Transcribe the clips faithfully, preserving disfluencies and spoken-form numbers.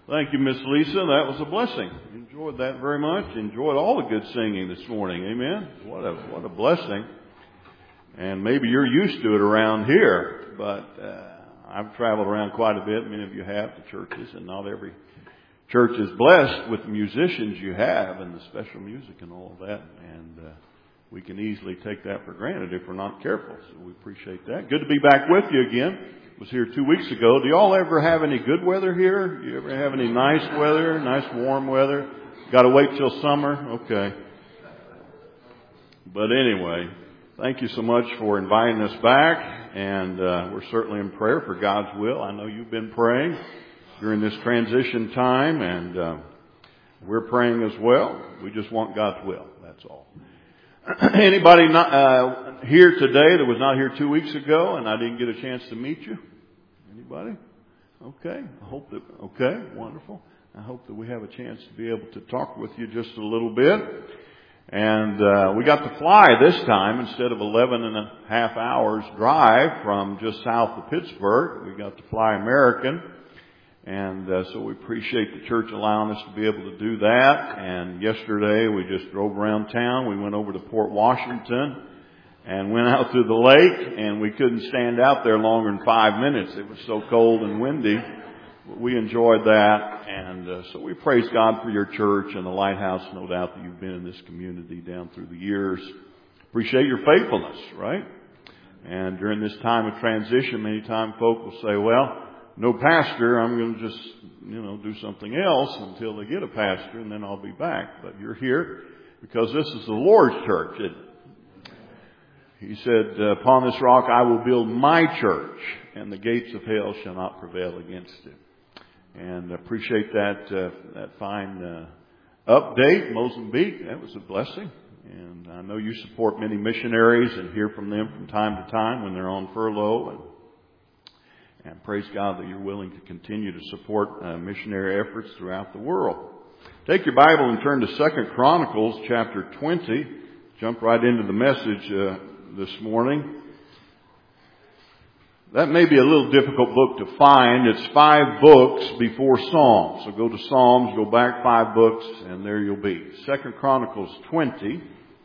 Thank you, Miss Lisa. That was a blessing. Enjoyed that very much. Enjoyed all the good singing this morning. Amen. What a what a blessing. And maybe you're used to it around here, but uh, I've traveled around quite a bit. Many of you have to churches, and not every church is blessed with the musicians you have and the special music and all of that. And uh, we can easily take that for granted if we're not careful. So we appreciate that. Good to be back with you again. Was here two weeks ago. Do y'all ever have any good weather here? You ever have any nice weather, nice warm weather? Got to wait till summer? Okay. But anyway, thank you so much for inviting us back, and uh, we're certainly in prayer for God's will. I know you've been praying during this transition time, and uh, we're praying as well. We just want God's will. That's all. Anybody not, uh, here today that was not here two weeks ago and I didn't get a chance to meet you? Anybody? Okay. I hope that, okay, wonderful. I hope that we have a chance to be able to talk with you just a little bit. And, uh, we got to fly this time instead of eleven and a half hours drive from just south of Pittsburgh. We got to fly American. And uh, so we appreciate the church allowing us to be able to do that. And yesterday we just drove around town. We went over to Port Washington and went out to the lake. And we couldn't stand out there longer than five minutes. It was so cold and windy. But we enjoyed that. And uh, so we praise God for your church and the Lighthouse. No doubt that you've been in this community down through the years. Appreciate your faithfulness, right? And during this time of transition, many times folk will say, well, no pastor, I'm going to just, you know, do something else until they get a pastor, and then I'll be back. But you're here because this is the Lord's church, isn't it? He said, upon this rock I will build my church, and the gates of hell shall not prevail against it. And I appreciate that, uh, that fine uh, update. Mozambique, that was a blessing. And I know you support many missionaries and hear from them from time to time when they're on furlough. And And praise God that you're willing to continue to support uh, missionary efforts throughout the world. Take your Bible and turn to Second Chronicles chapter twenty. Jump right into the message uh, this morning. That may be a little difficult book to find. It's five books before Psalms. So go to Psalms, go back five books, and there you'll be. Second Chronicles twenty.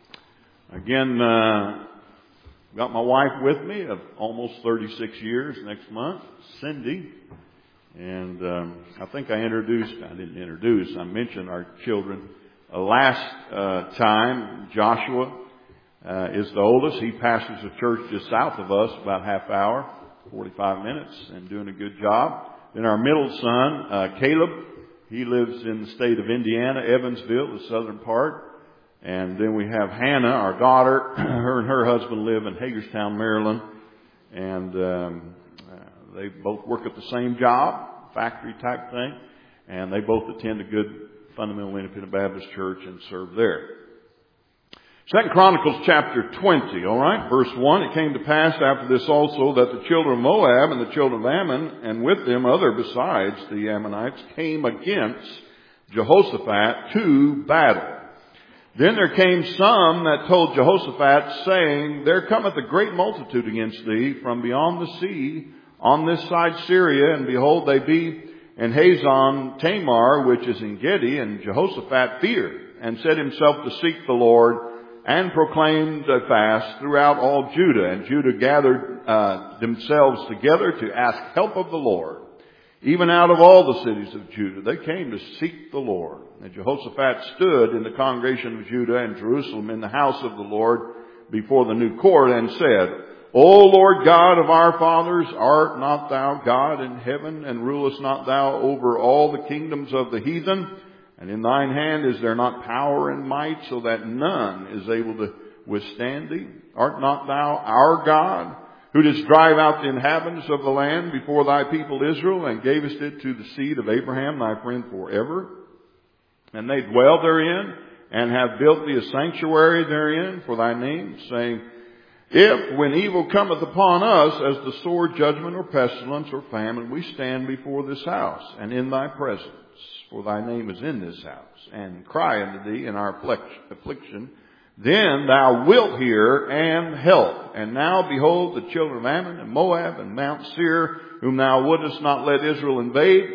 Again, uh, got my wife with me of almost thirty-six years next month, Cindy. And um, I think I introduced, I didn't introduce, I mentioned our children uh, last uh, time. Joshua uh, is the oldest. He pastors a church just south of us, about half hour, forty-five minutes, and doing a good job. Then our middle son, uh, Caleb, he lives in the state of Indiana, Evansville, the southern part. And then we have Hannah, our daughter. Her and her husband live in Hagerstown, Maryland. And um, uh, they both work at the same job, factory type thing. And they both attend a good fundamental independent Baptist church and serve there. Second Chronicles chapter twenty, all right, verse one. It came to pass after this also that the children of Moab and the children of Ammon, and with them other besides the Ammonites, came against Jehoshaphat to battle. Then there came some that told Jehoshaphat, saying, there cometh a great multitude against thee from beyond the sea on this side Syria, and behold, they be in Hazon Tamar, which is in Gedi. And Jehoshaphat feared, and set himself to seek the Lord, and proclaimed a fast throughout all Judah. And Judah gathered uh, themselves together to ask help of the Lord. Even out of all the cities of Judah, they came to seek the Lord. And Jehoshaphat stood in the congregation of Judah and Jerusalem in the house of the Lord before the new court, and said, O Lord God of our fathers, art not thou God in heaven, and rulest not thou over all the kingdoms of the heathen? And in thine hand is there not power and might, so that none is able to withstand thee? Art not thou our God, who didst drive out the inhabitants of the land before thy people Israel, and gavest it to the seed of Abraham thy friend forever? And they dwell therein, and have built thee a sanctuary therein for thy name, saying, if when evil cometh upon us, as the sword, judgment, or pestilence, or famine, we stand before this house, and in thy presence, for thy name is in this house, and cry unto thee in our affliction, then thou wilt hear and help. And now behold, the children of Ammon and Moab and Mount Seir, whom thou wouldest not let Israel invade,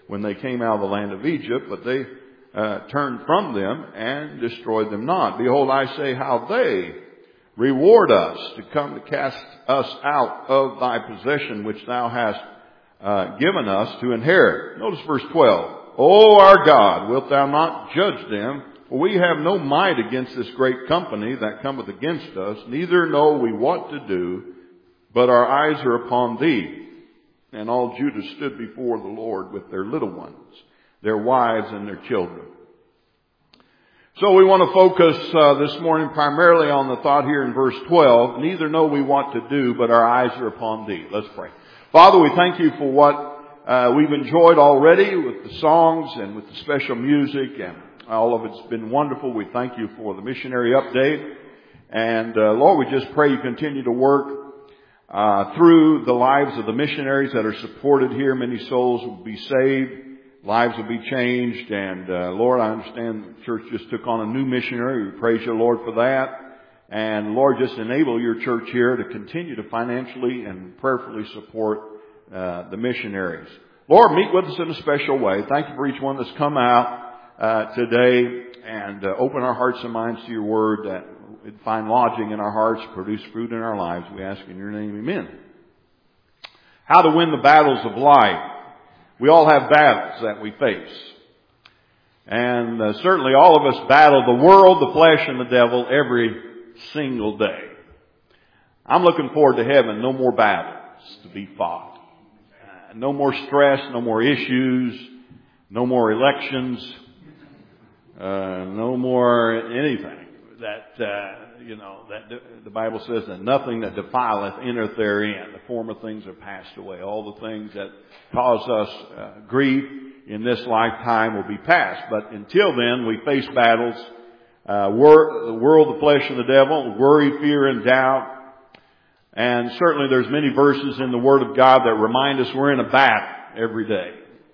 when they came out of the land of Egypt, but they uh, turned from them and destroyed them not. Behold, I say how they reward us to come to cast us out of thy possession, which thou hast uh, given us to inherit. Notice verse twelve. O our God, wilt thou not judge them? For we have no might against this great company that cometh against us, neither know we what to do, but our eyes are upon thee. And all Judah stood before the Lord with their little ones, their wives and their children. So we want to focus uh, this morning primarily on the thought here in verse twelve. Neither know we what to do, but our eyes are upon thee. Let's pray. Father, we thank you for what uh, we've enjoyed already with the songs and with the special music, and all of it's been wonderful. We thank you for the missionary update. And uh, Lord, we just pray you continue to work Uh, through the lives of the missionaries that are supported here. Many souls will be saved, lives will be changed, and uh, Lord, I understand the church just took on a new missionary. We praise you, Lord, for that. And Lord, just enable your church here to continue to financially and prayerfully support uh, the missionaries. Lord, meet with us in a special way. Thank you for each one that's come out uh, today, and uh, open our hearts and minds to your word, that find lodging in our hearts, produce fruit in our lives. We ask in your name, amen. How to win the battles of life. We all have battles that we face. And uh, certainly all of us battle the world, the flesh, and the devil every single day. I'm looking forward to heaven. No more battles to be fought. Uh, no more stress, no more issues, no more elections, uh, no more anything. That, uh, you know, that the Bible says that nothing that defileth entereth therein. The former things are passed away. All the things that cause us uh, grief in this lifetime will be past. But until then, we face battles. Uh, wor- the world, the flesh, and the devil, worry, fear, and doubt. And certainly there's many verses in the Word of God that remind us we're in a battle every day.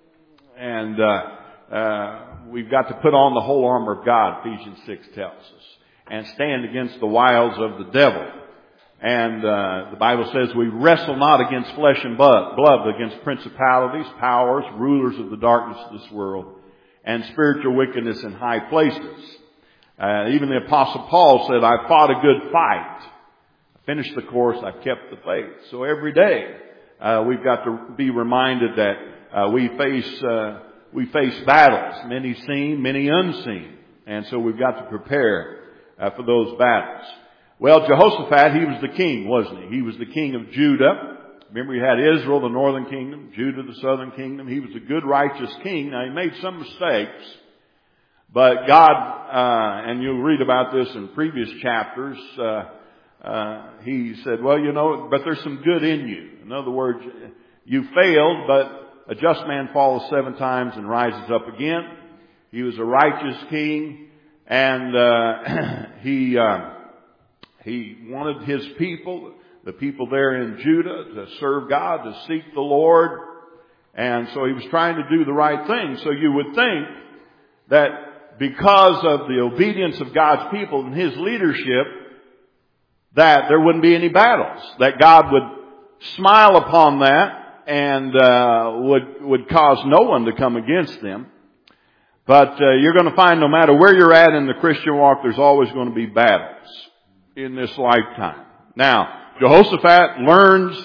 And uh, uh, we've got to put on the whole armor of God, Ephesians six tells us, and stand against the wiles of the devil. And uh, the Bible says we wrestle not against flesh and blood, blood, but against principalities, powers, rulers of the darkness of this world, and spiritual wickedness in high places. Uh, even the Apostle Paul said, I fought a good fight. I finished the course. I've kept the faith. So every day uh, we've got to be reminded that uh, we face uh, we face battles, many seen, many unseen. And so we've got to prepare Uh, for those battles. Well, Jehoshaphat, he was the king, wasn't he? He was the king of Judah. Remember, he had Israel, the northern kingdom, Judah, the southern kingdom. He was a good, righteous king. Now, he made some mistakes, but God, uh, and you'll read about this in previous chapters, uh, uh, he said, well, you know, but there's some good in you. In other words, you failed, but a just man falls seven times and rises up again. He was a righteous king. And uh, he uh, he wanted his people, the people there in Judah, to serve God, to seek the Lord. And so he was trying to do the right thing. So you would think that because of the obedience of God's people and his leadership, that there wouldn't be any battles. That God would smile upon that and uh, would would cause no one to come against them. But uh, you're going to find no matter where you're at in the Christian walk, there's always going to be battles in this lifetime. Now, Jehoshaphat learns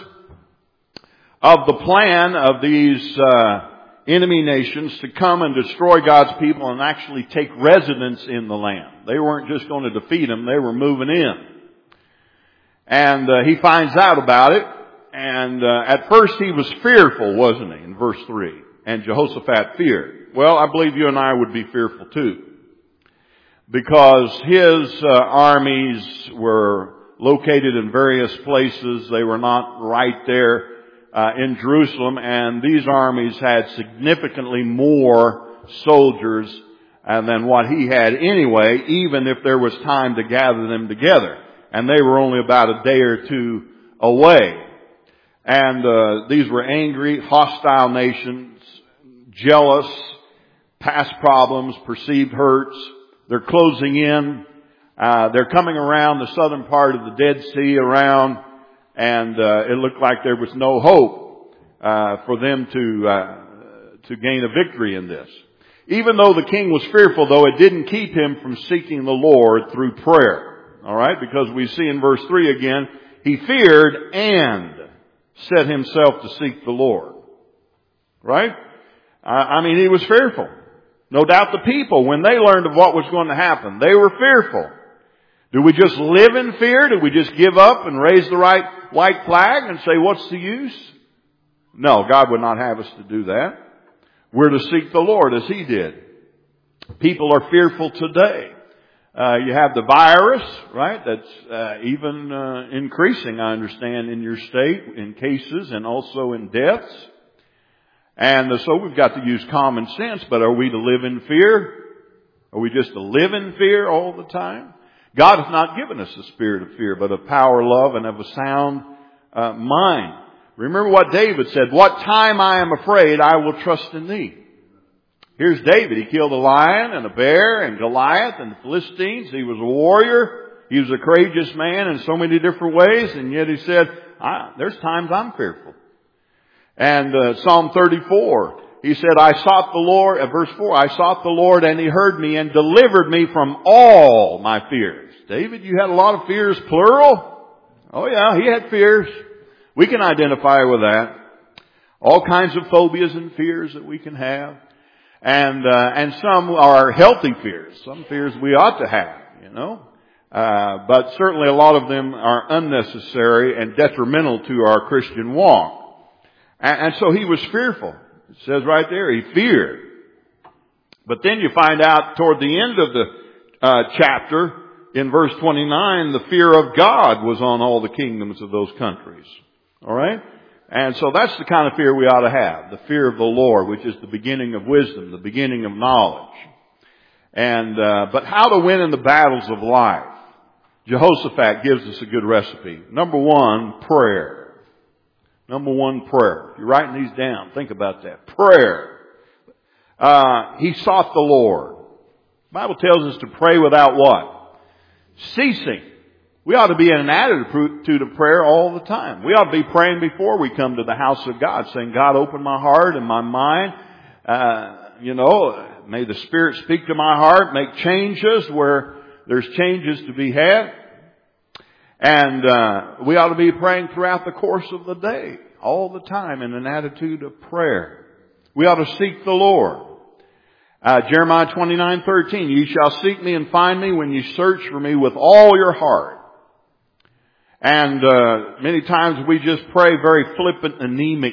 of the plan of these uh, enemy nations to come and destroy God's people and actually take residence in the land. They weren't just going to defeat them, they were moving in. And uh, he finds out about it. And uh, at first he was fearful, wasn't he, in verse three. And Jehoshaphat feared. Well, I believe you and I would be fearful too. Because his uh, armies were located in various places. They were not right there uh, in Jerusalem. And these armies had significantly more soldiers uh, than what he had anyway, even if there was time to gather them together. And they were only about a day or two away. And uh, these were angry, hostile nations, jealous, past problems, perceived hurts. They're closing in. Uh, they're coming around the southern part of the Dead Sea around, and uh, it looked like there was no hope uh, for them to uh, to gain a victory in this. Even though the king was fearful, though, it didn't keep him from seeking the Lord through prayer. All right? Because we see in verse three again, he feared and set himself to seek the Lord. Right? I mean, he was fearful. No doubt the people, when they learned of what was going to happen, they were fearful. Do we just live in fear? Do we just give up and raise the right white flag and say, what's the use? No, God would not have us to do that. We're to seek the Lord as He did. People are fearful today. Uh, you have the virus, right? That's uh, even uh, increasing, I understand, in your state, in cases and also in deaths. And so we've got to use common sense, but are we to live in fear? Are we just to live in fear all the time? God has not given us a spirit of fear, but of power, love, and of a sound uh, mind. Remember what David said, what time I am afraid, I will trust in Thee. Here's David. He killed a lion and a bear and Goliath and the Philistines. He was a warrior. He was a courageous man in so many different ways, and yet he said, I, there's times I'm fearful. And uh, Psalm thirty-four, he said, I sought the Lord, at verse four, I sought the Lord and He heard me and delivered me from all my fears. David, you had a lot of fears, plural? Oh yeah, he had fears. We can identify with that. All kinds of phobias and fears that we can have. And, uh, and some are healthy fears. Some fears we ought to have, you know. Uh, but certainly a lot of them are unnecessary and detrimental to our Christian walk. And, and so he was fearful. It says right there, he feared. But then you find out toward the end of the uh, chapter, in verse twenty-nine, the fear of God was on all the kingdoms of those countries. All right? And so that's the kind of fear we ought to have. The fear of the Lord, which is the beginning of wisdom, the beginning of knowledge. And, uh, but how to win in the battles of life. Jehoshaphat gives us a good recipe. Number one, prayer. Number one, prayer. If you're writing these down, think about that. Prayer. Uh, he sought the Lord. The Bible tells us to pray without what? Ceasing. We ought to be in an attitude of prayer all the time. We ought to be praying before we come to the house of God, saying, God, open my heart and my mind. Uh, you know, may the Spirit speak to my heart, make changes where there's changes to be had. And uh, we ought to be praying throughout the course of the day, all the time, in an attitude of prayer. We ought to seek the Lord. Uh, Jeremiah twenty-nine thirteen, ye shall seek me and find me when you search for me with all your heart. And uh, many times we just pray very flippant, anemic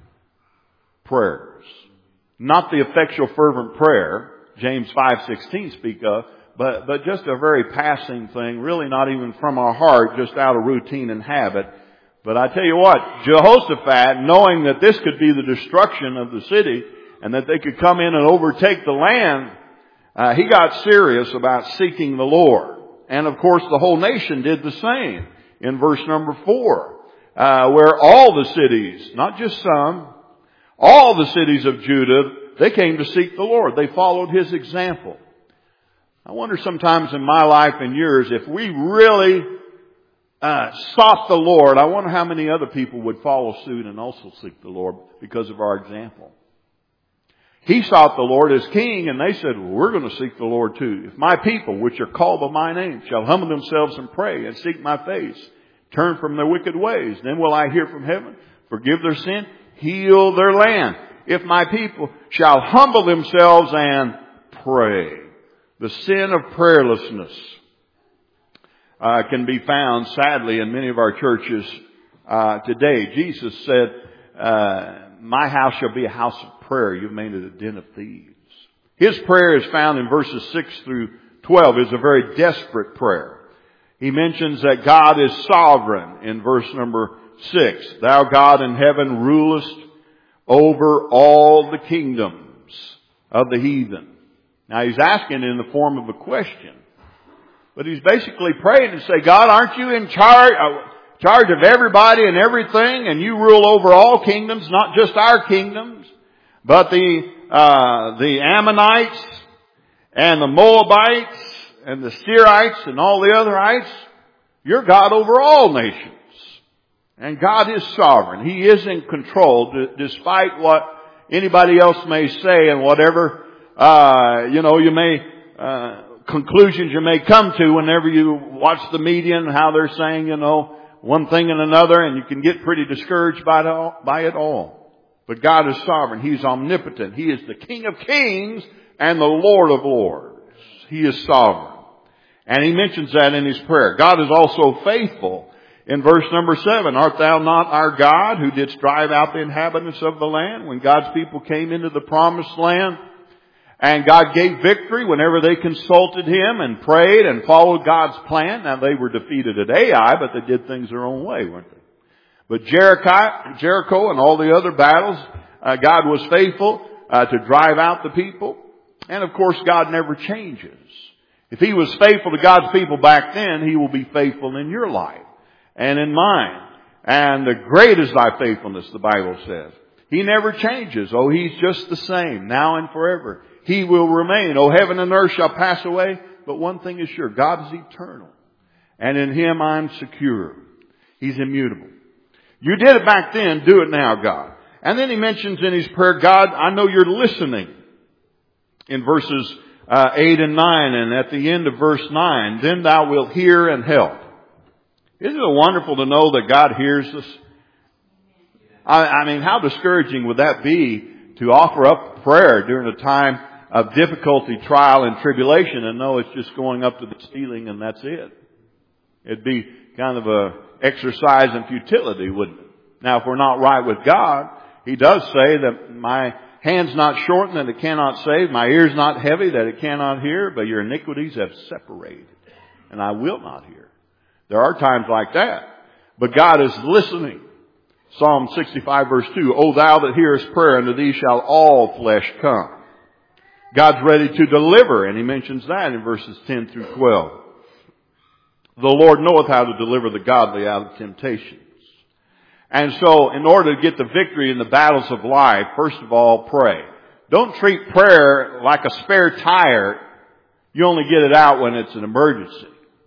prayers. Not the effectual, fervent prayer James five sixteen speak of, but, but just a very passing thing, really not even from our heart, just out of routine and habit. But I tell you what, Jehoshaphat, knowing that this could be the destruction of the city and that they could come in and overtake the land, uh, he got serious about seeking the Lord. And of course the whole nation did the same. In verse number four, uh, where all the cities, not just some, all the cities of Judah, they came to seek the Lord. They followed His example. I wonder sometimes in my life and yours, if we really uh, sought the Lord, I wonder how many other people would follow suit and also seek the Lord because of our example. He sought the Lord as king, and they said, well, we're going to seek the Lord too. If my people, which are called by my name, shall humble themselves and pray and seek my face, turn from their wicked ways, then will I hear from heaven, forgive their sin, heal their land. If my people shall humble themselves and pray. The sin of prayerlessness uh, can be found, sadly, in many of our churches uh, today. Jesus said, uh, my house shall be a house of prayer. You've made it a den of thieves. His prayer is found in verses six through twelve. It's a very desperate prayer. He mentions that God is sovereign in verse number six. Thou God in heaven rulest over all the kingdoms of the heathen. Now he's asking in the form of a question. But he's basically praying to say, God, aren't you in charge, uh, charge of everybody and everything? And you rule over all kingdoms, not just our kingdoms, but the, uh, the Ammonites and the Moabites and the Syrites and all the otherites. You're God over all nations. And God is sovereign. He is in control, d- despite what anybody else may say and whatever, uh, you know, you may, uh, conclusions you may come to whenever you watch the media and how they're saying, you know, one thing and another, and you can get pretty discouraged by it all. By it all. But God is sovereign. He's omnipotent. He is the King of kings and the Lord of lords. He is sovereign. And He mentions that in His prayer. God is also faithful. In verse number seven, art thou not our God who didst drive out the inhabitants of the land when God's people came into the promised land? And God gave victory whenever they consulted Him and prayed and followed God's plan. Now they were defeated at Ai, but they did things their own way, weren't they? But Jericho, Jericho and all the other battles, uh, God was faithful uh, to drive out the people. And of course, God never changes. If He was faithful to God's people back then, He will be faithful in your life and in mine. And the great is thy faithfulness, the Bible says. He never changes. Oh, He's just the same, now and forever. He will remain. Oh, heaven and earth shall pass away, but one thing is sure. God is eternal. And in Him I'm secure. He's immutable. You did it back then. Do it now, God. And then He mentions in His prayer, God, I know you're listening. In verses uh, eight and nine, and at the end of verse nine, then thou wilt hear and help. Isn't it wonderful to know that God hears us? I, I mean, how discouraging would that be to offer up prayer during a time of difficulty, trial, and tribulation and know it's just going up to the ceiling and that's it. It'd be kind of a exercise in futility, wouldn't it? Now, if we're not right with God, He does say that my hand's not shortened that it cannot save, my ear's not heavy that it cannot hear, but your iniquities have separated, and I will not hear. There are times like that. But God is listening. Psalm sixty-five verse two, O thou that hearest prayer, unto thee shall all flesh come. God's ready to deliver, and He mentions that in verses ten through twelve. The Lord knoweth how to deliver the godly out of temptations. And so, in order to get the victory in the battles of life, first of all, pray. Don't treat prayer like a spare tire. You only get it out when it's an emergency.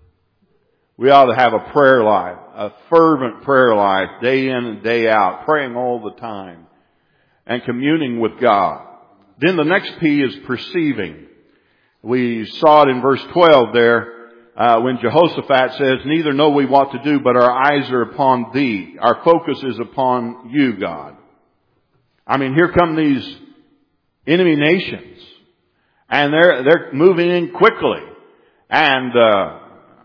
We ought to have a prayer life, a fervent prayer life, day in and day out, praying all the time and communing with God. Then the next P is perceiving. We saw it in verse twelve there uh, when Jehoshaphat says, neither know we what to do, but our eyes are upon Thee. Our focus is upon You, God. I mean, here come these enemy nations, and they're they're moving in quickly, and uh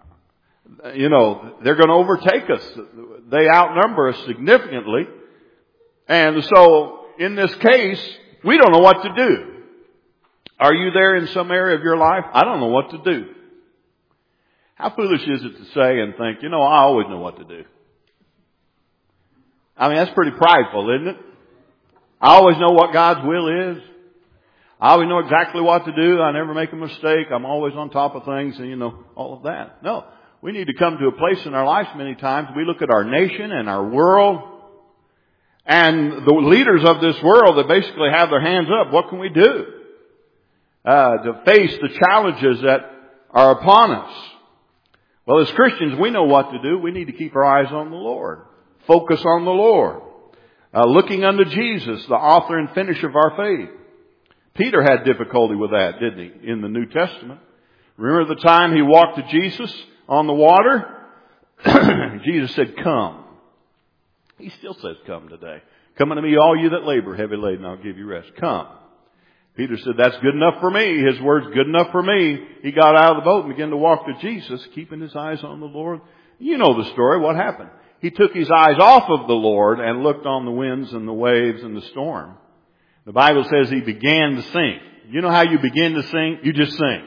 you know, they're going to overtake us. They outnumber us significantly. And so, in this case, we don't know what to do. Are you there in some area of your life? I don't know what to do. How foolish is it to say and think, you know, I always know what to do. I mean, that's pretty prideful, isn't it? I always know what God's will is. I always know exactly what to do. I never make a mistake. I'm always on top of things and, you know, all of that. No. We need to come to a place in our lives many times. We look at our nation and our world and the leaders of this world that basically have their hands up. What can we do uh, to face the challenges that are upon us? Well, as Christians, we know what to do. We need to keep our eyes on the Lord. Focus on the Lord. Uh, looking unto Jesus, the author and finisher of our faith. Peter had difficulty with that, didn't he, in the New Testament? Remember the time he walked to Jesus on the water? Jesus said, come. He still says come today. Come unto me, all you that labor, heavy laden, I'll give you rest. Come. Peter said, that's good enough for me. His word's good enough for me. He got out of the boat and began to walk to Jesus, keeping his eyes on the Lord. You know the story. What happened? He took his eyes off of the Lord and looked on the winds and the waves and the storm. The Bible says he began to sink. You know how you begin to sink? You just sink.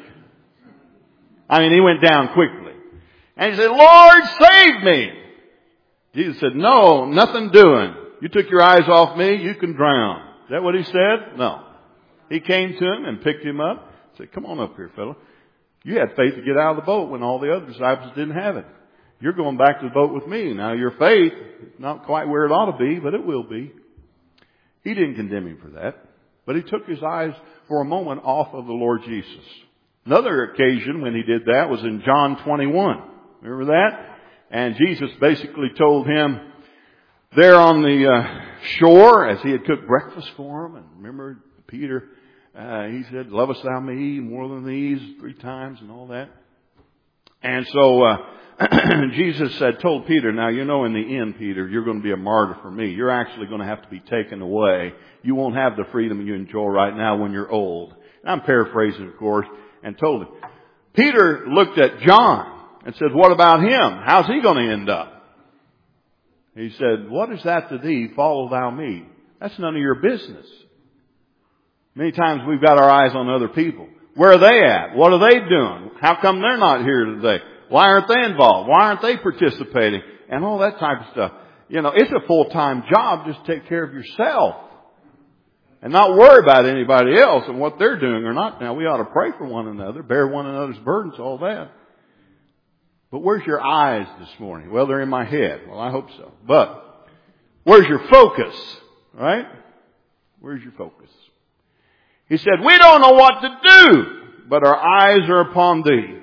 I mean, he went down quickly. And he said, Lord, save me. Jesus said, no, nothing doing. You took your eyes off me, you can drown. Is that what he said? No. He came to him and picked him up. Said, come on up here, fellow. You had faith to get out of the boat when all the other disciples didn't have it. You're going back to the boat with me. Now your faith is not quite where it ought to be, but it will be. He didn't condemn him for that. But he took his eyes for a moment off of the Lord Jesus. Another occasion when he did that was in John twenty-one. Remember that? And Jesus basically told him, there on the uh, shore as he had cooked breakfast for him. And remember, Peter, uh, he said, "Lovest thou me more than these?" three times and all that. And so uh, Jesus said, told Peter, "Now, you know, in the end, Peter, you're going to be a martyr for me. You're actually going to have to be taken away. You won't have the freedom you enjoy right now when you're old." And I'm paraphrasing, of course, and told him. Peter looked at John and said, "What about him? How's he going to end up?" He said, "What is that to thee? Follow thou me." That's none of your business. Many times we've got our eyes on other people. Where are they at? What are they doing? How come they're not here today? Why aren't they involved? Why aren't they participating? And all that type of stuff. You know, it's a full-time job. Just take care of yourself. And not worry about anybody else and what they're doing or not. Now, we ought to pray for one another, bear one another's burdens, all that. But where's your eyes this morning? Well, they're in my head. Well, I hope so. But where's your focus? Right? Where's your focus? He said, "We don't know what to do, but our eyes are upon thee."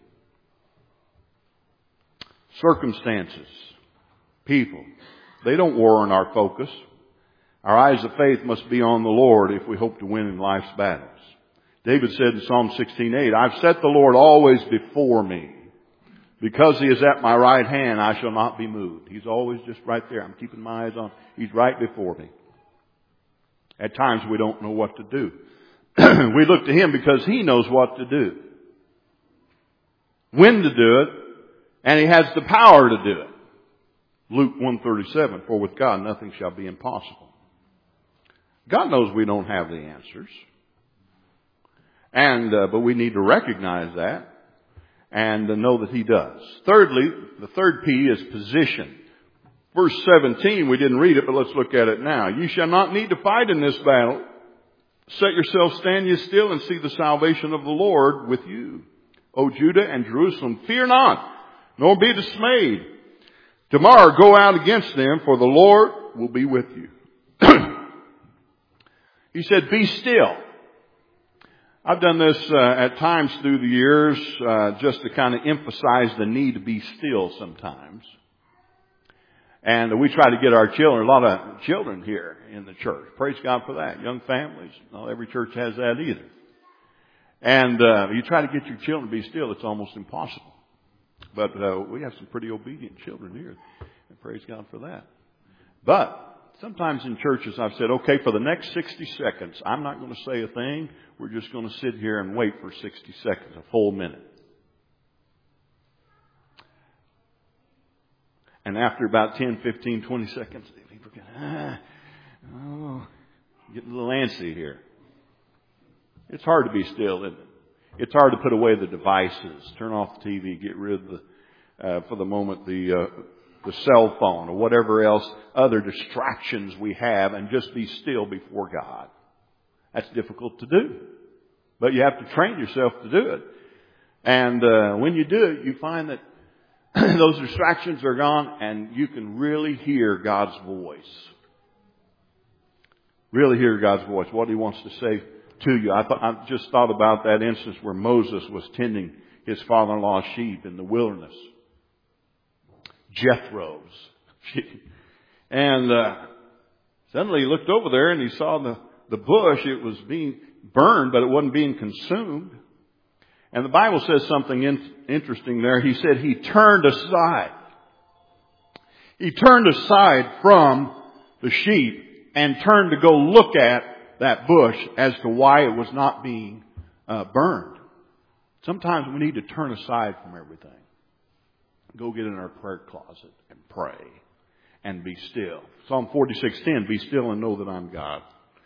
Circumstances, people, they don't warrant our focus. Our eyes of faith must be on the Lord if we hope to win in life's battles. David said in Psalm sixteen eight, "I've set the Lord always before me. Because he is at my right hand, I shall not be moved." He's always just right there. I'm keeping my eyes on. He's right before me. At times we don't know what to do. We look to him because he knows what to do, when to do it, and he has the power to do it. Luke one thirty-seven, "For with God nothing shall be impossible." God knows we don't have the answers. And, uh, but we need to recognize that and uh, know that he does. Thirdly, the third P is position. Verse seventeen, we didn't read it, but let's look at it now. "You shall not need to fight in this battle. Set yourself, stand ye still, and see the salvation of the Lord with you. O Judah and Jerusalem, fear not, nor be dismayed. Tomorrow go out against them, for the Lord will be with you." He said, "Be still." I've done this uh, at times through the years uh, just to kind of emphasize the need to be still sometimes. And we try to get our children, a lot of children here in the church. Praise God for that. Young families. Not every church has that either. And uh, you try to get your children to be still, it's almost impossible. But uh, we have some pretty obedient children here. And praise God for that. But sometimes in churches I've said, okay, for the next sixty seconds, I'm not going to say a thing. We're just going to sit here and wait for sixty seconds, a full minute. And after about ten, fifteen, twenty seconds, people get, ah, oh, getting a little antsy here. It's hard to be still, isn't it? It's hard to put away the devices, turn off the T V, get rid of the, uh, for the moment, the, uh, the cell phone or whatever else, other distractions we have, and just be still before God. That's difficult to do. But you have to train yourself to do it. And uh, when you do it, you find that those distractions are gone and you can really hear God's voice. Really hear God's voice, what he wants to say to you. I, th- I just thought about that instance where Moses was tending his father-in-law's sheep in the wilderness. Jethro's sheep. And uh, suddenly he looked over there and he saw the, the bush. It was being burned, but it wasn't being consumed. And the Bible says something in, interesting there. He said he turned aside. He turned aside from the sheep and turned to go look at that bush as to why it was not being uh, burned. Sometimes we need to turn aside from everything. Go get in our prayer closet and pray and be still. Psalm forty-six ten, "Be still and know that I'm God."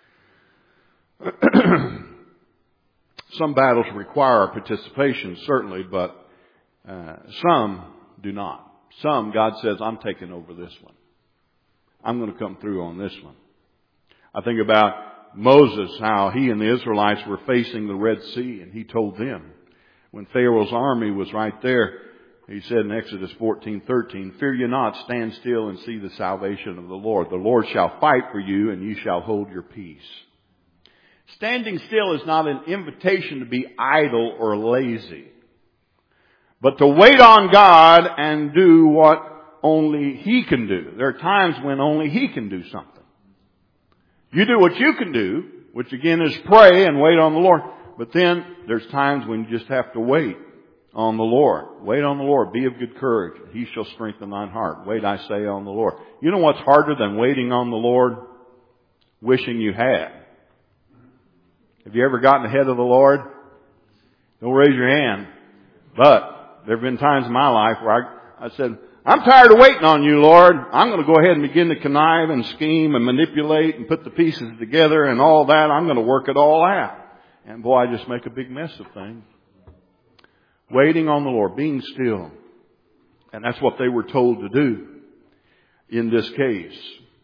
Some battles require our participation, certainly, but uh, some do not. Some, God says, I'm taking over this one. I'm going to come through on this one. I think about Moses, how he and the Israelites were facing the Red Sea, and he told them, when Pharaoh's army was right there, he said in Exodus fourteen thirteen, "Fear ye not, stand still and see the salvation of the Lord. The Lord shall fight for you, and you shall hold your peace." Standing still is not an invitation to be idle or lazy, but to wait on God and do what only He can do. There are times when only He can do something. You do what you can do, which again is pray and wait on the Lord. But then there's times when you just have to wait on the Lord. Wait on the Lord. Be of good courage. He shall strengthen thine heart. Wait, I say, on the Lord. You know what's harder than waiting on the Lord? Wishing you had. Have you ever gotten ahead of the Lord? Don't raise your hand. But there have been times in my life where I, I said, I'm tired of waiting on you, Lord. I'm going to go ahead and begin to connive and scheme and manipulate and put the pieces together and all that. I'm going to work it all out. And boy, I just make a big mess of things. Waiting on the Lord, being still. And that's what they were told to do in this case.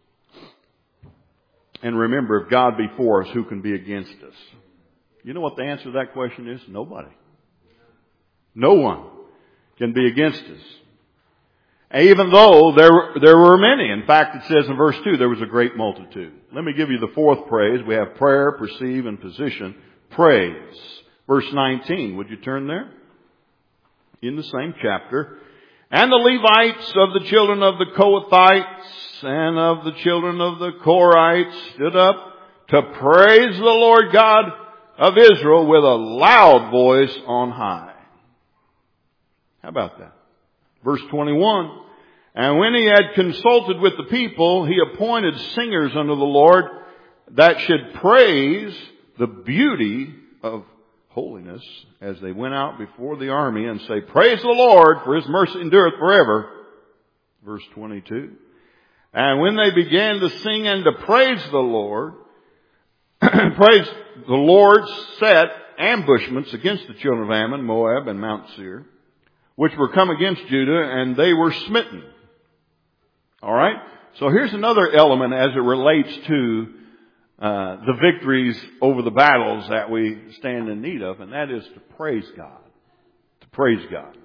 And remember, if God be for us, who can be against us? You know what the answer to that question is? Nobody. No one can be against us. Even though there, there were many. In fact, it says in verse two, there was a great multitude. Let me give you the fourth praise. We have prayer, perceive, and position. Praise. Verse nineteen. Would you turn there? In the same chapter. And the Levites of the children of the Kohathites and of the children of the Korites stood up to praise the Lord God of Israel with a loud voice on high. How about that? Verse twenty-one. And when he had consulted with the people, he appointed singers unto the Lord that should praise the beauty of holiness as they went out before the army and say, praise the Lord, for His mercy endureth forever. Verse twenty-two. And when they began to sing and to praise the Lord, praise the Lord set ambushments against the children of Ammon, Moab, and Mount Seir, which were come against Judah, and they were smitten. All right? So here's another element as it relates to uh, the victories over the battles that we stand in need of, and that is to praise God. To praise God.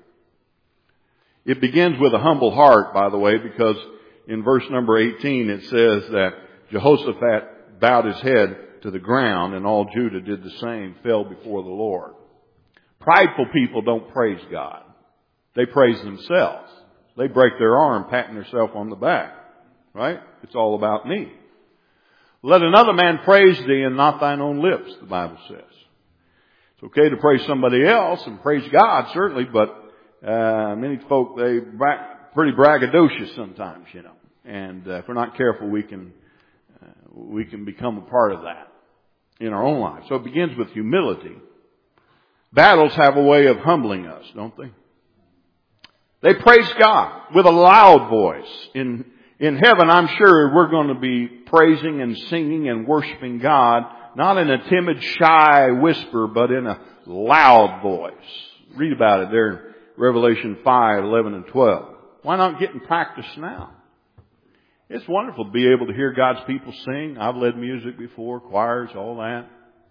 It begins with a humble heart, by the way, because in verse number eighteen it says that Jehoshaphat bowed his head to the ground, and all Judah did the same, fell before the Lord. Prideful people don't praise God. They praise themselves. They break their arm patting themselves on the back. Right? It's all about me. Let another man praise thee and not thine own lips, the Bible says. It's okay to praise somebody else and praise God, certainly, but uh many folk, they bra- pretty braggadocious sometimes, you know. And uh, if we're not careful, we can uh, we can become a part of that in our own lives. So it begins with humility. Battles have a way of humbling us, don't they? They praise God with a loud voice. In in heaven, I'm sure we're going to be praising and singing and worshiping God, not in a timid, shy whisper, but in a loud voice. Read about it there in Revelation five, eleven, and twelve. Why not get in practice now? It's wonderful to be able to hear God's people sing. I've led music before, choirs, all that.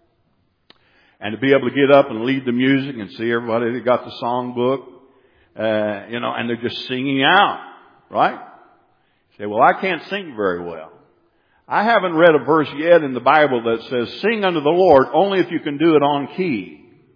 And to be able to get up and lead the music and see everybody that got the songbook, uh, you know, and they're just singing out, right? You say, well, I can't sing very well. I haven't read a verse yet in the Bible that says, sing unto the Lord only if you can do it on key.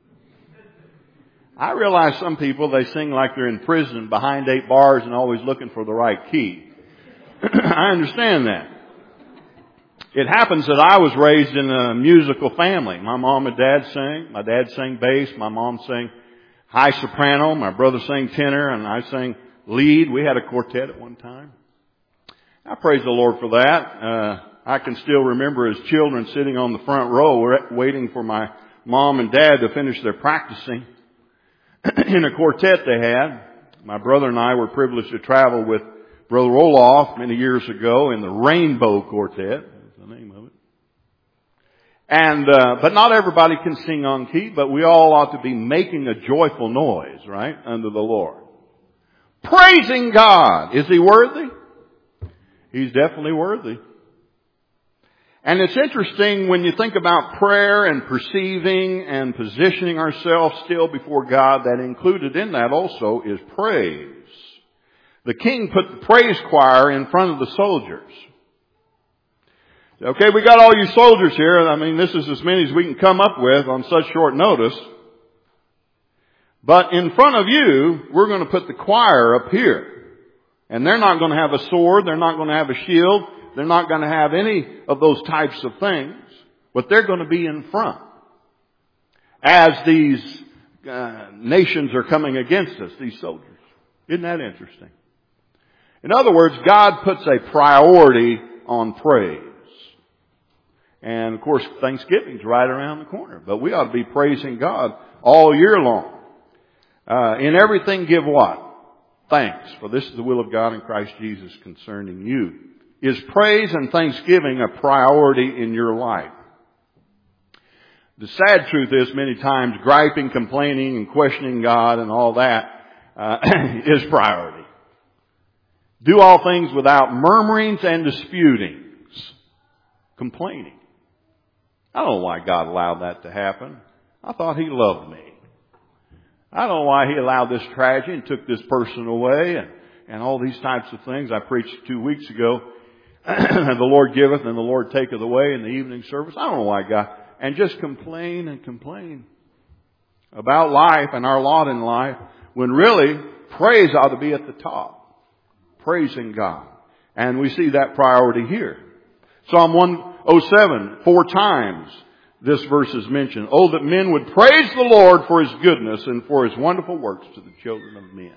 I realize some people, they sing like they're in prison behind eight bars and always looking for the right key. I understand that. It happens that I was raised in a musical family. My mom and dad sang. My dad sang bass. My mom sang high soprano. My brother sang tenor, and I sang lead. We had a quartet at one time. I praise the Lord for that. Uh, I can still remember as children sitting on the front row waiting for my mom and dad to finish their practicing in a quartet they had. My brother and I were privileged to travel with Brother Roloff many years ago in the Rainbow Quartet. That's the name of it. And, uh, but not everybody can sing on key, but we all ought to be making a joyful noise, right, unto the Lord. Praising God. Is He worthy? He's definitely worthy. And it's interesting when you think about prayer and perceiving and positioning ourselves still before God, that included in that also is praise. The king put the praise choir in front of the soldiers. Okay, we got all you soldiers here. I mean, this is as many as we can come up with on such short notice. But in front of you, we're going to put the choir up here. And they're not going to have a sword. They're not going to have a shield. They're not going to have any of those types of things. But they're going to be in front as these uh, nations are coming against us, these soldiers. Isn't that interesting? In other words, God puts a priority on praise. And of course, Thanksgiving's right around the corner. But we ought to be praising God all year long. Uh, in everything give what? Thanks. For this is the will of God in Christ Jesus concerning you. Is praise and thanksgiving a priority in your life? The sad truth is many times griping, complaining, and questioning God and all that uh, is priority. Do all things without murmurings and disputings. Complaining. I don't know why God allowed that to happen. I thought He loved me. I don't know why He allowed this tragedy and took this person away and, and all these types of things. I preached two weeks ago. The Lord giveth and the Lord taketh away in the evening service. I don't know why God. And just complain and complain about life and our lot in life when really praise ought to be at the top. Praising God. And we see that priority here. Psalm one oh seven, four times this verse is mentioned. Oh, that men would praise the Lord for His goodness and for His wonderful works to the children of men.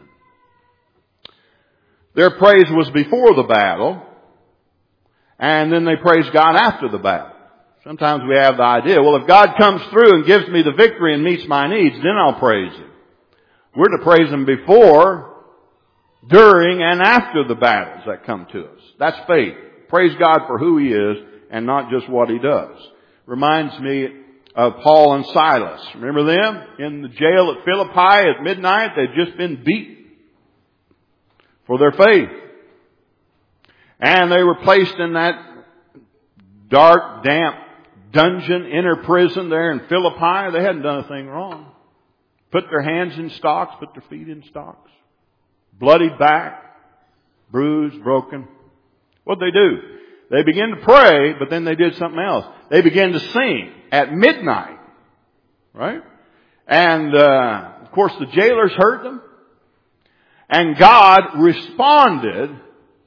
Their praise was before the battle, and then they praised God after the battle. Sometimes we have the idea, well, if God comes through and gives me the victory and meets my needs, then I'll praise Him. We're to praise Him before, during, and after the battles that come to us. That's faith. Praise God for who He is and not just what He does. Reminds me of Paul and Silas. Remember them? In the jail at Philippi at midnight, they'd just been beaten for their faith. And they were placed in that dark, damp dungeon, inner prison there in Philippi. They hadn't done a thing wrong. Put their hands in stocks, put their feet in stocks. Bloodied back, bruised, broken. What'd they do? They began to pray, but then they did something else. They began to sing at midnight. Right? And, uh, of course, the jailers heard them. And God responded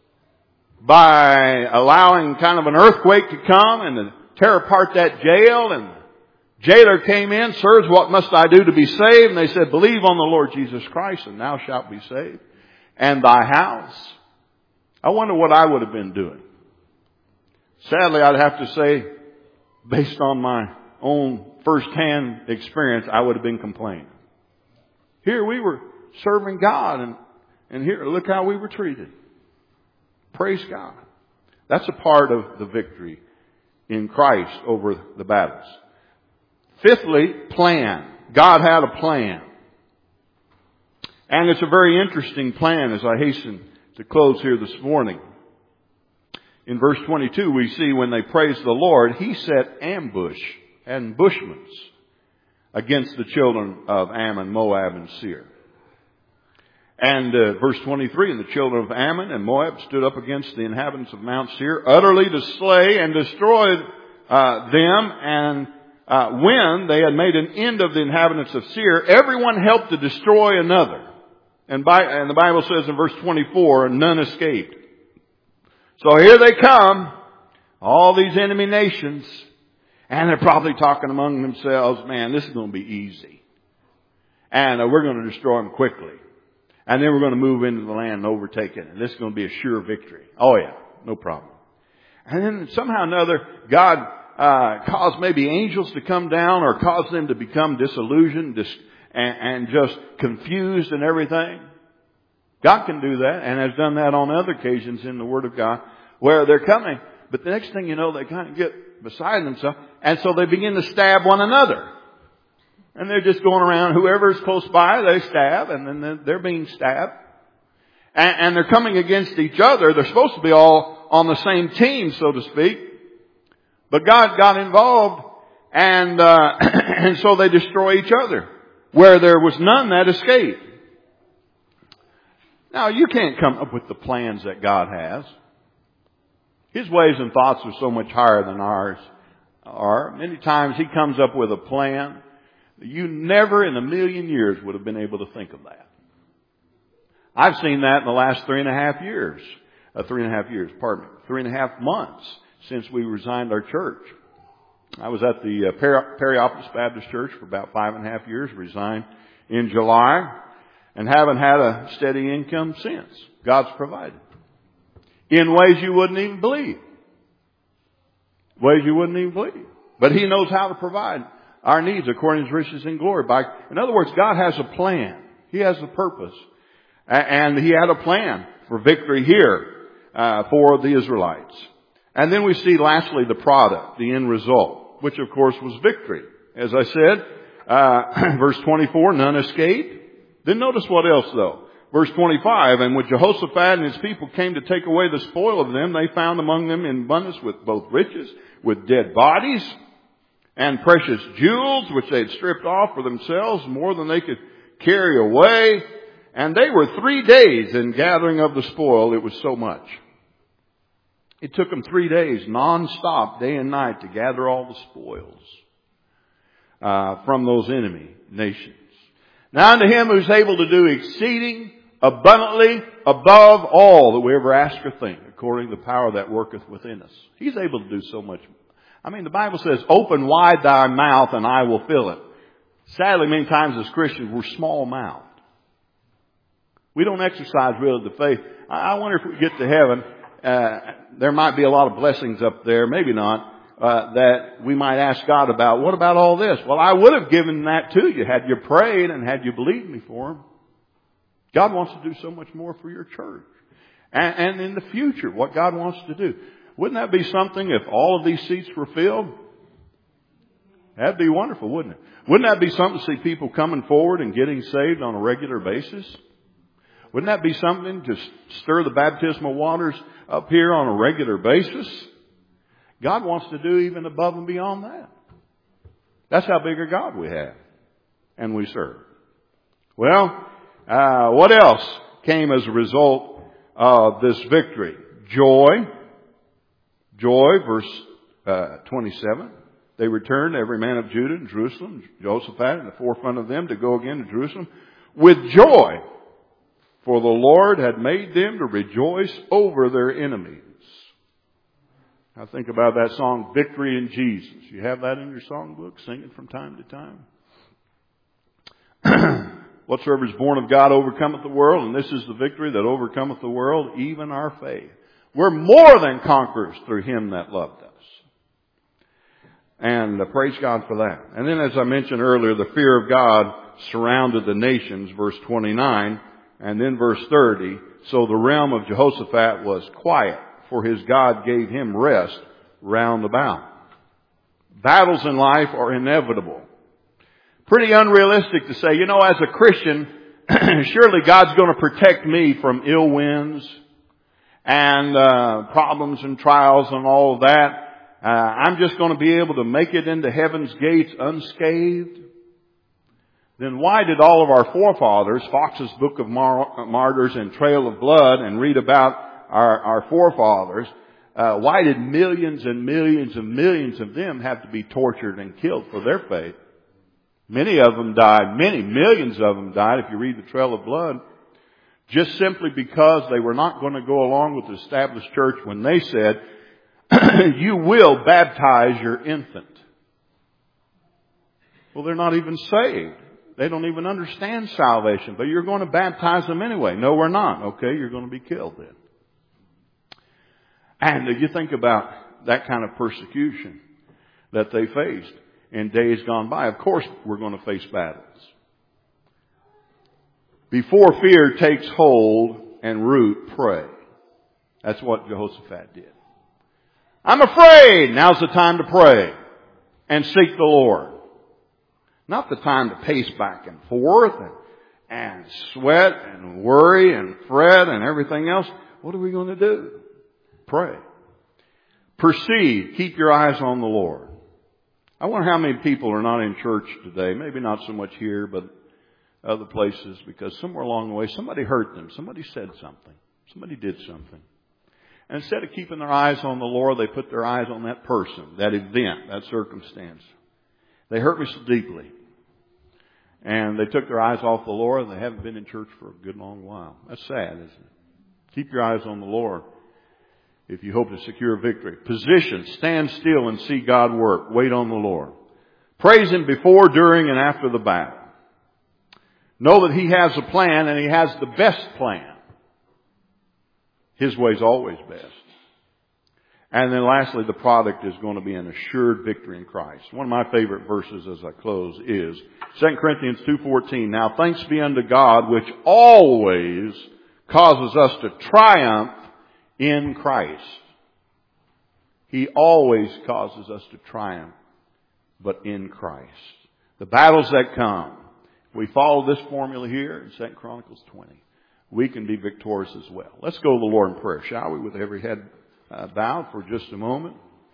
by allowing kind of an earthquake to come and to tear apart that jail. And the jailer came in, sirs, what must I do to be saved? And they said, believe on the Lord Jesus Christ and thou shalt be saved. And thy house. I wonder what I would have been doing. Sadly, I'd have to say, based on my own first-hand experience, I would have been complaining. Here we were serving God, and, and here, look how we were treated. Praise God. That's a part of the victory in Christ over the battles. Fifthly, plan. God had a plan. And it's a very interesting plan as I hasten to close here this morning. In verse twenty-two, we see when they praised the Lord, He set ambush, ambushments against the children of Ammon, Moab, and Seir. And uh, verse twenty-three, and the children of Ammon and Moab stood up against the inhabitants of Mount Seir, utterly to slay and destroy uh, them. And uh, when they had made an end of the inhabitants of Seir, everyone helped to destroy another. And, by, and the Bible says in verse twenty-four, none escaped. So here they come, all these enemy nations, and they're probably talking among themselves, man, this is going to be easy. And uh, we're going to destroy them quickly. And then we're going to move into the land and overtake it. And this is going to be a sure victory. Oh yeah, no problem. And then somehow or another, God uh, caused maybe angels to come down or caused them to become disillusioned dis- and, and just confused and everything. God can do that and has done that on other occasions in the Word of God where they're coming. But the next thing you know, they kind of get beside themselves. And so they begin to stab one another. And they're just going around, whoever's close by, they stab, and then they're being stabbed. And, and they're coming against each other. They're supposed to be all on the same team, so to speak. But God got involved, and uh, and so they destroy each other, where there was none that escaped. Now, you can't come up with the plans that God has. His ways and thoughts are so much higher than ours are. Many times He comes up with a plan. You never in a million years would have been able to think of that. I've seen that in the last three and a half years. Uh, three and a half years, pardon me. Three and a half months since we resigned our church. I was at the uh, Periopolis Baptist Church for about five and a half years, resigned in July, and haven't had a steady income since. God's provided. In ways you wouldn't even believe. Ways you wouldn't even believe. But He knows how to provide our needs according to His riches in glory. By, in other words, God has a plan. He has a purpose. And He had a plan for victory here uh, for the Israelites. And then we see lastly the product, the end result, which of course was victory. As I said, uh, verse twenty-four, none escaped. Then notice what else though. Verse twenty-five, and when Jehoshaphat and his people came to take away the spoil of them, they found among them in abundance with both riches, with dead bodies, and precious jewels, which they had stripped off for themselves, more than they could carry away. And they were three days in gathering of the spoil. It was so much. It took them three days, non-stop, day and night, to gather all the spoils uh, from those enemy nations. Now unto Him who's able to do exceeding abundantly above all that we ever ask or think, according to the power that worketh within us. He's able to do so much. I mean, the Bible says, open wide thy mouth and I will fill it. Sadly, many times as Christians, we're small-mouthed. We don't exercise really the faith. I wonder if we get to heaven, uh, there might be a lot of blessings up there, maybe not, uh, that we might ask God about. What about all this? Well, I would have given that to you had you prayed and had you believed me for Him. God wants to do so much more for your church. And, and in the future, what God wants to do. Wouldn't that be something if all of these seats were filled? That'd be wonderful, wouldn't it? Wouldn't that be something to see people coming forward and getting saved on a regular basis? Wouldn't that be something to stir the baptismal waters up here on a regular basis? God wants to do even above and beyond that. That's how big a God we have and we serve. Well, uh, what else came as a result of this victory? Joy. Joy, verse uh, twenty-seven. They returned, every man of Judah and Jerusalem, Jehoshaphat in the forefront of them, to go again to Jerusalem with joy. For the Lord had made them to rejoice over their enemies. Now think about that song, Victory in Jesus. You have that in your songbook? Sing it from time to time. Whatsoever is born of God overcometh the world, and this is the victory that overcometh the world, even our faith. We're more than conquerors through Him that loved us. And uh, praise God for that. And then as I mentioned earlier, the fear of God surrounded the nations, verse twenty-nine. And then verse thirty, so the realm of Jehoshaphat was quiet, for his God gave him rest round about. Battles in life are inevitable. Pretty unrealistic to say, you know, as a Christian, surely God's going to protect me from ill winds and uh, problems and trials and all of that. Uh, I'm just going to be able to make it into heaven's gates unscathed. Then why did all of our forefathers, Fox's Book of Mar- Martyrs and Trail of Blood, and read about our, our forefathers, uh, why did millions and millions and millions of them have to be tortured and killed for their faith? Many of them died, many millions of them died, if you read the Trail of Blood, just simply because they were not going to go along with the established church when they said, you will baptize your infant. Well, they're not even saved. They don't even understand salvation, but you're going to baptize them anyway. No, we're not. Okay, you're going to be killed then. And if you think about that kind of persecution that they faced in days gone by, of course we're going to face battles. Before fear takes hold and root, pray. That's what Jehoshaphat did. I'm afraid. Now's the time to pray and seek the Lord. Not the time to pace back and forth and, and sweat and worry and fret and everything else. What are we going to do? Pray. Perceive. Keep your eyes on the Lord. I wonder how many people are not in church today. Maybe not so much here, but other places, because somewhere along the way somebody hurt them. Somebody said something. Somebody did something. And instead of keeping their eyes on the Lord, they put their eyes on that person, that event, that circumstance. They hurt me so deeply. And they took their eyes off the Lord, and they haven't been in church for a good long while. That's sad, isn't it? Keep your eyes on the Lord if you hope to secure victory. Position. Stand still and see God work. Wait on the Lord. Praise Him before, during, and after the battle. Know that He has a plan, and He has the best plan. His way's always best. And then lastly, the product is going to be an assured victory in Christ. One of my favorite verses as I close is Second Corinthians two fourteen. Now thanks be unto God, which always causes us to triumph in Christ. He always causes us to triumph, but in Christ. The battles that come, if we follow this formula here in Second Chronicles twenty, we can be victorious as well. Let's go to the Lord in prayer, shall we, with every head uh, bowed for just a moment.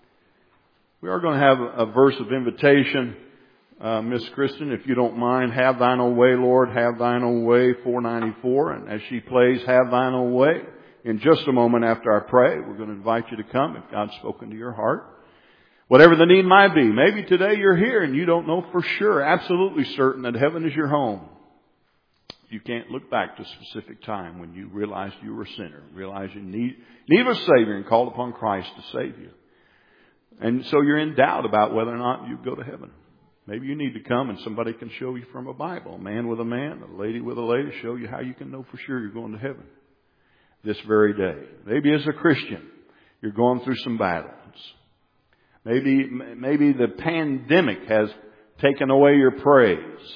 We are going to have a, a verse of invitation. Uh, Miss Kristen, if you don't mind, Have Thine Own Way, Lord, Have Thine Own Way, four ninety-four. And as she plays Have Thine Own Way, in just a moment after I pray, we're going to invite you to come if God's spoken to your heart. Whatever the need might be. Maybe today you're here and you don't know for sure, absolutely certain that heaven is your home. You can't look back to a specific time when you realized you were a sinner, realized you need, need a Savior and called upon Christ to save you. And so you're in doubt about whether or not you go to heaven. Maybe you need to come and somebody can show you from a Bible. A man with a man, a lady with a lady, show you how you can know for sure you're going to heaven this very day. Maybe as a Christian, you're going through some battles. Maybe, maybe the pandemic has taken away your praise.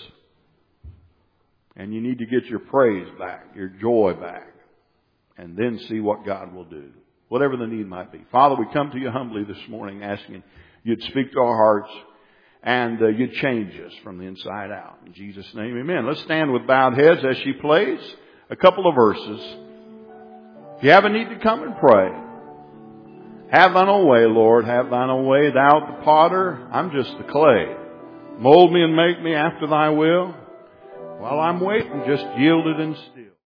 And you need to get your praise back, your joy back. And then see what God will do. Whatever the need might be. Father, we come to you humbly this morning asking you'd speak to our hearts. And uh, you'd change us from the inside out. In Jesus' name, amen. Let's stand with bowed heads as she plays a couple of verses. If you have a need to come and pray. Have thine own way, Lord. Have thine own way. Thou the potter, I'm just the clay. Mold me and make me after thy will. While I'm waiting, just yielded and still.